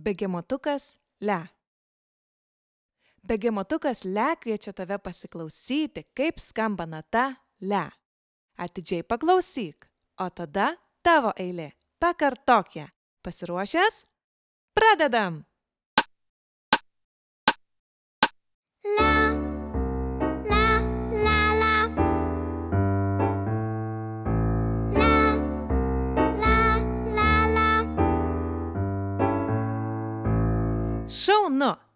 Begemotukas Le. Begemotukas Le kviečia tave pasiklausyti, kaip skamba nata Le. Atidžiai paklausyk, o tada tavo eilė. Pakartok ją. Pasiruošęs? Pradedam! La, la, la, la. La, la, la, la. Šaunu!